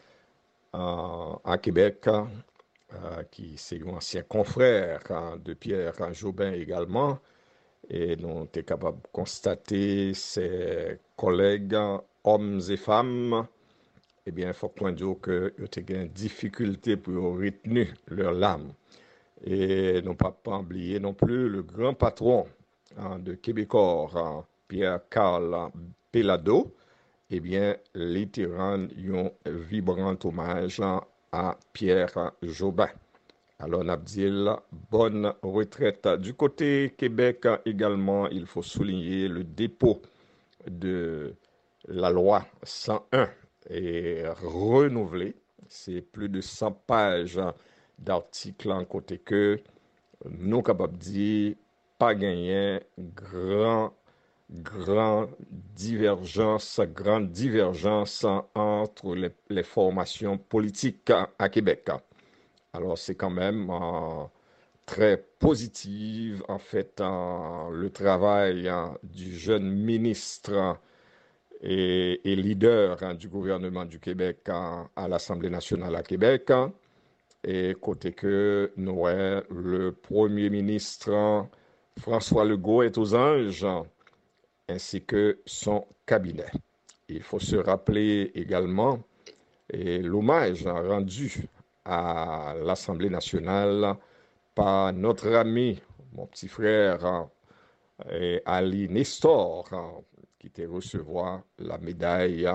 euh, à Québec, euh, qui c'est un ancien confrère de Pierre Jobin également, et nous sommes capables de constater ses collègues, hommes et femmes, eh bien, il faut point dire que ils ont une difficulté pour retenir leur larmes. Et non pas, pas oublier non plus le grand patron hein, de Québécois, hein, Pierre-Carl Pelado, eh bien, les tyrans ont un vibrant hommage hein, à Pierre Jobin. Alors, Nabdil, bonne retraite. Du côté Québec également, il faut souligner le dépôt de la loi cent un est renouvelée. C'est plus de cent pages d'articles en côté que nous capables de dire pas gagné grand grand divergence grande divergence entre les, les formations politiques à, à Québec. Alors c'est quand même euh, très positif en fait euh, le travail euh, du jeune ministre et, et leader hein, du gouvernement du Québec hein, à l'Assemblée nationale à Québec. Hein, et côté que nous le Premier ministre François Legault est aux anges, ainsi que son cabinet. Il faut se rappeler également et l'hommage rendu à l'Assemblée nationale par notre ami, mon petit frère et Ali Nestor, qui était recevoir la médaille,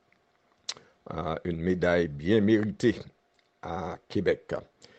une médaille bien méritée à Québec.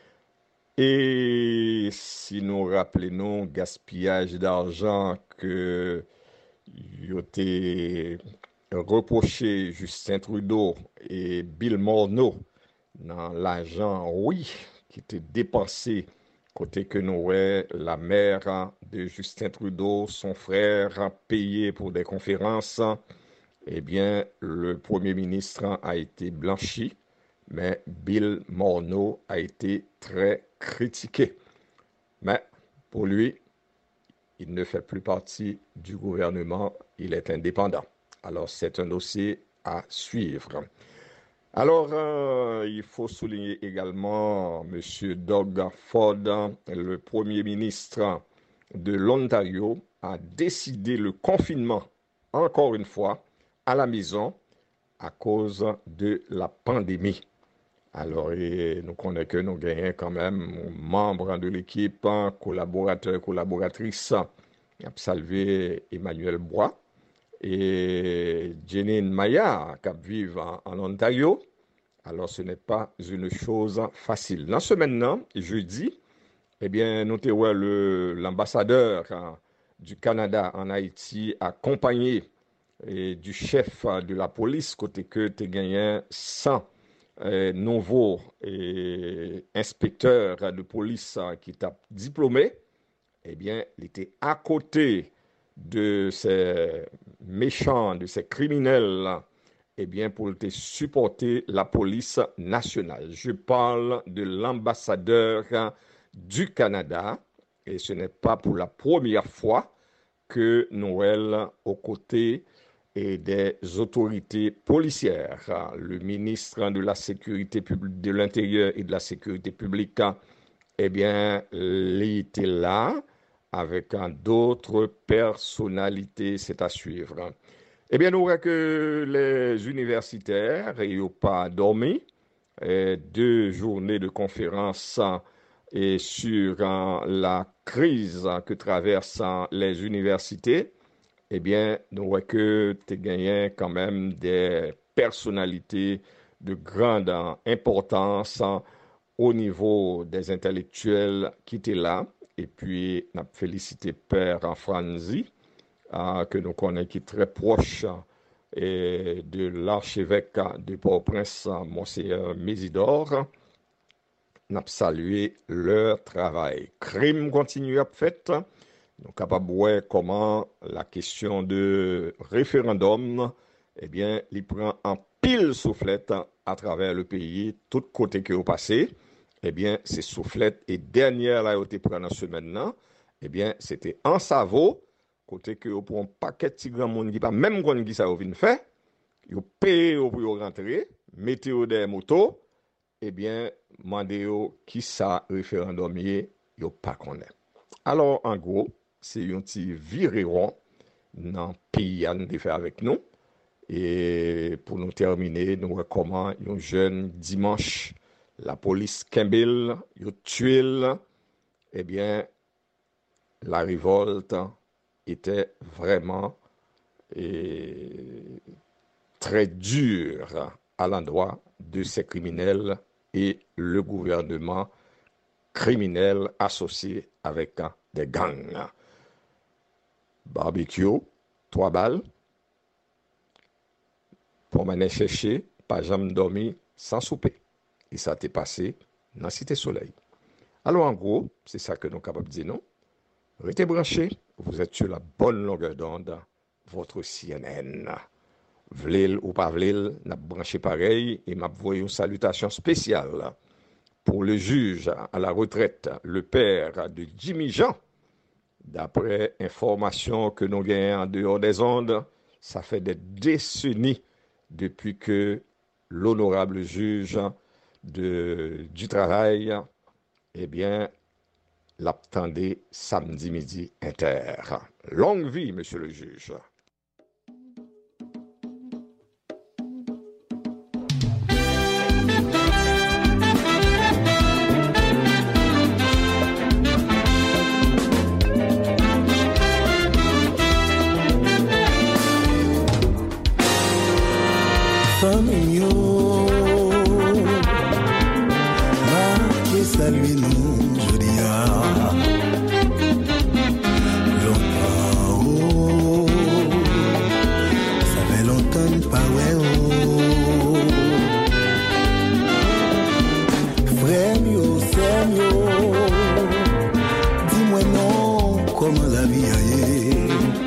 Et si nous rappelons gaspillage d'argent que il a été reproché Justin Trudeau et Bill Morneau dans l'argent, oui, qui était dépensé côté que nous la mère de Justin Trudeau, son frère payé pour des conférences, eh bien, le Premier ministre a été blanchi, mais Bill Morneau a été très critiqué. Mais pour lui, il ne fait plus partie du gouvernement, il est indépendant. Alors, c'est un dossier à suivre. Alors, euh, il faut souligner également M. Doug Ford, le Premier ministre de l'Ontario, a décidé le confinement, encore une fois, à la maison à cause de la pandémie. Alors, et nous connaissons que nous gagnons quand même membres de l'équipe, collaborateurs, collaboratrices, Salvé Emmanuel Bois et Janine Maya, qui vivent en, en Ontario. Alors, ce n'est pas une chose facile. Dans ce maintenant, jeudi, eh bien, nous avons l'ambassadeur hein, du Canada en Haïti accompagné et du chef de la police, côté que tu gagné cent euh, nouveaux et inspecteurs de police hein, qui t'a diplômé. Eh bien, il était à côté de ces méchants, de ces criminels, eh bien, pour te supporter la police nationale. Je parle de l'ambassadeur du Canada, et ce n'est pas pour la première fois que Noël, aux côtés et des autorités policières, le ministre de la Sécurité publique, de l'Intérieur et de la Sécurité publique, eh bien, il était là avec d'autres personnalités, c'est à suivre. Eh bien, nous voyons que les universitaires n'ont pas dormi. Et deux journées de conférence et sur la crise que traversent les universités. Eh bien, nous voyons que tu gagnes quand même des personnalités de grande importance au niveau des intellectuels qui étaient là. Et puis, nous félicité Père Franzi, euh, que nous connaissons qui est très proche et de l'archevêque de Port-au-Prince, Monseigneur Mésidor. Nous avons salué leur travail. Crime continue à fait. Nous sommes capables de voir comment la question de référendum, eh bien, il prend en pile soufflette à travers le pays, tout côté que vous passez. Eh bien, ces soufflettes et dernière là, vous pris dans ce maintenant, eh bien, c'était en Savo, côté que vous pour un paquet de grands monde qui pas même qu'on qui ça vous vient faire, vous payez pour rentrer, mettez des motos, eh bien, mandez qui ça référendum yé, yo pas connaît. Alors, en gros, c'est un petit viréron dans le pays à nous faire avec nous. Et pour nous terminer, nous recommandons un jeune dimanche, la police Kembil, yo tué, eh bien, la révolte était vraiment eh, très dure à l'endroit de ces criminels et le gouvernement criminel associé avec des gangs. Barbecue, trois balles, pour m'aller chercher, pas jamais dormi sans souper. Et ça t'est passé dans la Cité Soleil. Alors en gros, c'est ça que nous sommes capables de dire non. Restez branchés, vous êtes sur la bonne longueur d'onde, votre C N N. Vlil ou pas vlil, n'a branché pareil et m'a envoyé une salutation spéciale pour le juge à la retraite, le père de Jimmy Jean. D'après information que nous gagnons en dehors des ondes, ça fait des décennies depuis que l'honorable juge de, du travail, eh bien, l'attendait samedi midi inter. Longue vie, monsieur le juge. Famille, ma salut nous, je dis ah, longtemps, oh, ça fait longtemps pas ouais oh, frère mio, sœur mio, dis-moi non, comment la vie aille,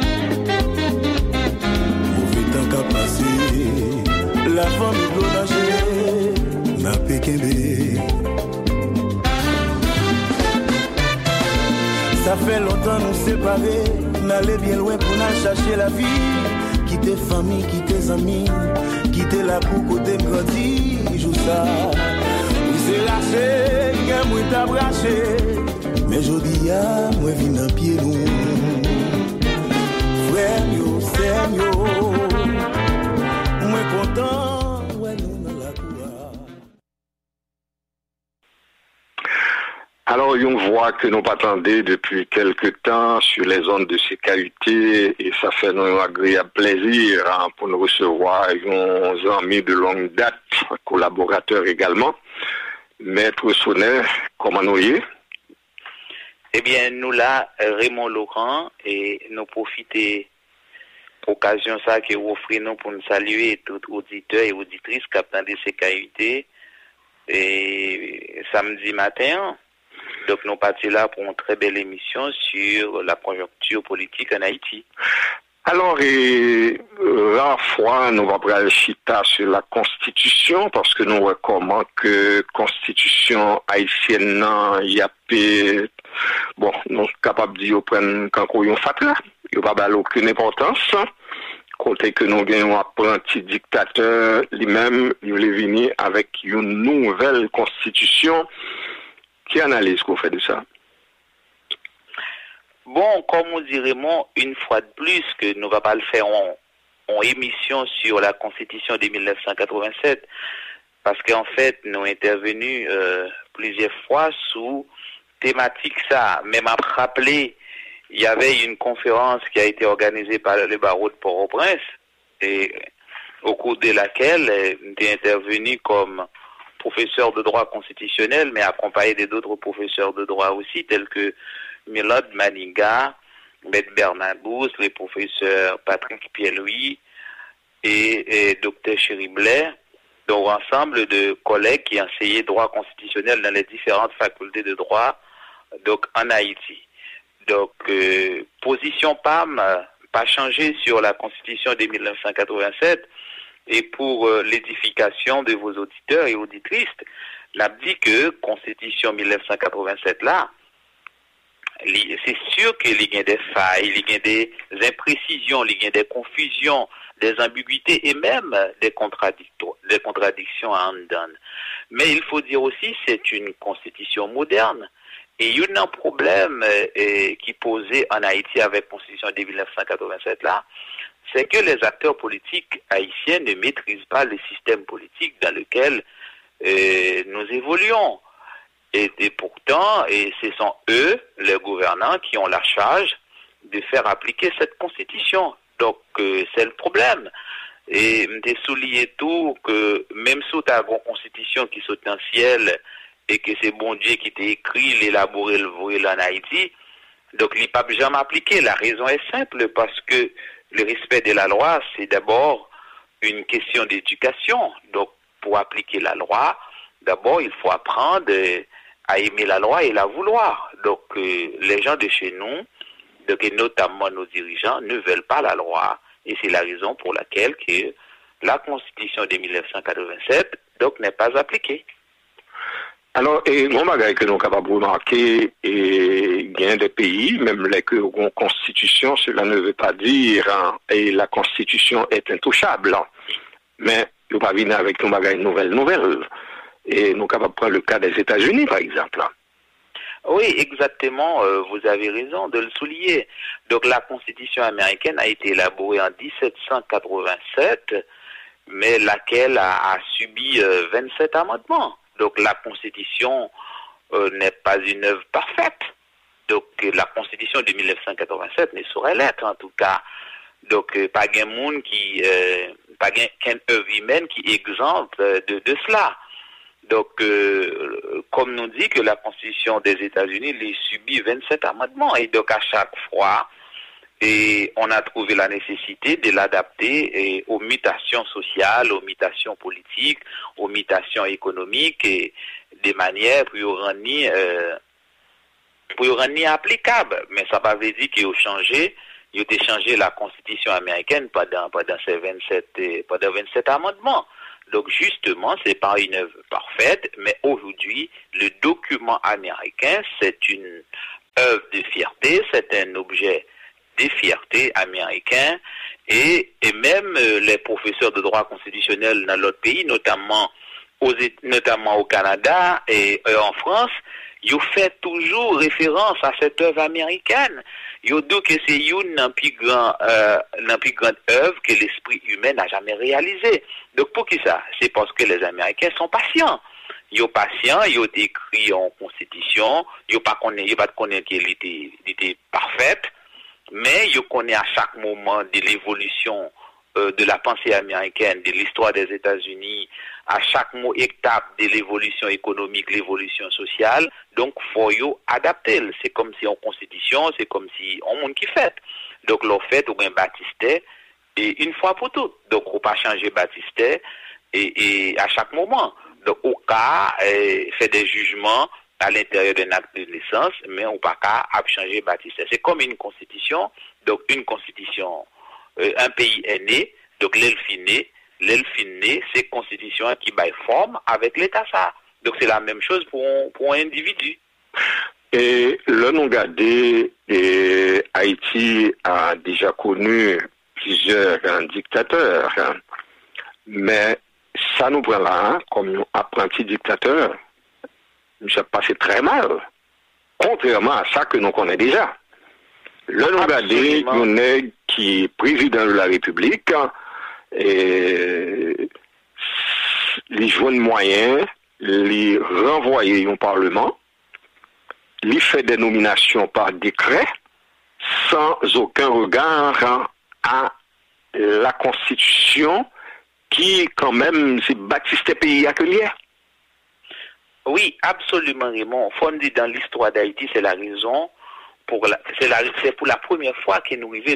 mauvais temps qu'a passé. La famille blonagée n'a péquébé. Ça fait longtemps nous séparer, n'aller bien loin pour nous chercher la vie. Quitter famille, quitter amis, quitter la pour côté grandi, joue ça. Oui c'est lâché, qu'un mouille t'a braché. Mais je dis à moi vine un pied lourd. Frère mio, sœur mio, moi content. Alors, on voit que nous attendons depuis quelque temps sur les zones de C K U T et ça fait un agréable plaisir hein, pour nous recevoir nos amis de longue date, collaborateurs également. Maître Sonnet, comment nous y est? Eh bien, nous là, Raymond Laurent, et nous profiter occasion ça que vous offrez nous pour nous saluer tous auditeurs et auditrices captant de C K U T et samedi matin. Donc nous partons là pour une très belle émission sur la conjoncture politique en Haïti. Alors, et, euh, la fois, nous allons prendre chita sur la Constitution, parce que nous recommandons que la Constitution haïtienne, il y a peu, bon, nous sommes capables de dire qu'on prend quand on fait là, il n'y a pas aucune importance. Côté que nous avons un apprenti dictateur, lui-même, il est venu avec une nouvelle Constitution. Qui analyse qu'on fait de ça? Bon, comme on dirait, une fois de plus, que nous ne va pas le faire en, en émission sur la Constitution de mille neuf cent quatre-vingt-sept, parce qu'en fait, nous sommes intervenus euh, plusieurs fois sous thématique ça. Même à rappeler, il y avait une conférence qui a été organisée par le barreau de Port-au-Prince, et au cours de laquelle nous sommes intervenus comme professeur de droit constitutionnel, mais accompagné d'autres professeurs de droit aussi, tels que Milad Maniga, Maître Bernard Bous, les professeurs Patrick Pierre-Louis et, et docteur Chériblet, donc ensemble de collègues qui enseignaient droit constitutionnel dans les différentes facultés de droit donc en Haïti. Donc, euh, position P A M, euh, pas changé sur la Constitution de mille neuf cent quatre-vingt-sept, et pour euh, l'édification de vos auditeurs et auditrices, l'a dit que Constitution mille neuf cent quatre-vingt-sept là, c'est sûr qu'il y a des failles, il y a des imprécisions, il y a des confusions, des ambiguïtés et même des, des contradictions à en donner. Mais il faut dire aussi que c'est une constitution moderne. Et il y a un problème euh, qui posait en Haïti avec la constitution de mille neuf cent quatre-vingt-sept là, c'est que les acteurs politiques haïtiens ne maîtrisent pas le système politique dans lequel euh, nous évoluons. Et, et pourtant, et ce sont eux, les gouvernants, qui ont la charge de faire appliquer cette constitution. Donc, euh, c'est le problème. Et je souligné tout que même sous ta constitution qui saute en ciel et que c'est bon Dieu qui t'a écrit, l'élaboré, le voile en Haïti, donc il n'est pas jamais appliqué. La raison est simple, parce que le respect de la loi, c'est d'abord une question d'éducation. Donc, pour appliquer la loi, d'abord, il faut apprendre à aimer la loi et la vouloir. Donc, euh, les gens de chez nous, donc, et notamment nos dirigeants, ne veulent pas la loi. Et c'est la raison pour laquelle que la Constitution de mille neuf cent quatre-vingt-sept donc, n'est pas appliquée. Alors, et mon bagage que nous sommes capables de remarquer, et il y a des pays, même les que ont constitution, cela ne veut pas dire, hein, et la constitution est intouchable. Hein, mais nous pas venir avec nos bagages nouvelles, nouvelles. Et nous sommes capables de prendre le cas des États-Unis, par exemple. Oui, exactement, euh, vous avez raison de le souligner. Donc la Constitution américaine a été élaborée en dix-sept cent quatre-vingt-sept, mais laquelle a, a subi euh, vingt-sept amendements. Donc la Constitution euh, n'est pas une œuvre parfaite. Donc la Constitution de mille neuf cent quatre-vingt-sept ne saurait l'être en tout cas. Donc euh, pas qu'un monde qui, euh, pas qu'une œuvre humaine qui exempte euh, de, de cela. Donc, euh, comme nous dit que la Constitution des États-Unis les subit vingt-sept amendements, et donc à chaque fois, et on a trouvé la nécessité de l'adapter aux mutations sociales, aux mutations politiques, aux mutations économiques, et des manières pour rendre euh, pour rendre applicable. Mais ça ne veut pas dire qu'il a changé, il a changé la Constitution américaine pendant pendant ces vingt-sept pendant vingt-sept amendements. Donc justement, c'est pas une œuvre parfaite, mais aujourd'hui, le document américain, c'est une œuvre de fierté, c'est un objet de fierté américain, et, et même euh, les professeurs de droit constitutionnel dans l'autre pays, notamment, aux, notamment au Canada et euh, en France, ils font toujours référence à cette œuvre américaine. Ils disent que c'est une plus grande euh, plus grande œuvre que l'esprit humain n'a jamais réalisée. Donc pour qui ça? C'est parce que les Américains sont patients. Ils sont patients, ils ont écrit en constitution, ils n'ont pas connaît qu'elle était, était parfaite, mais ils connaissent à chaque moment de l'évolution euh, de la pensée américaine, de l'histoire des États-Unis, à chaque mot étape de l'évolution économique, l'évolution sociale. Donc, il faut adapter. C'est comme si en constitution, c'est comme si on monde qui fait. Donc, l'on fait, on a baptisé, et une fois pour toutes. Donc, on ne peut pas changer baptisé, et, et à chaque moment. Donc, au cas, euh, fait des jugements à l'intérieur d'un acte de naissance, mais on ne peut pas changer baptisé. C'est comme une constitution. Donc, une constitution, euh, un pays est né, donc l'elfe né, l'elfe né, c'est constitution qui baille forme avec l'État ça. Donc c'est la même chose pour un, pour un individu. Et là, nous regardons, et Haïti a déjà connu plusieurs hein, dictateurs, hein. Mais ça nous prend là hein, comme un apprenti dictateur. Ça passe très mal, contrairement à ça que nous connaissons déjà. Là, nous regardons, un nègre qui est président de la République, et les jeunes moyens, les renvoyer au Parlement, les fait des nominations par décret, sans aucun regard à la Constitution qui, quand même, c'est baptisé pays accueillir. Oui, absolument, Raymond. Faut dire dans l'histoire d'Haïti, c'est la raison, pour la, c'est, la, c'est pour la première fois qu'il nous arrive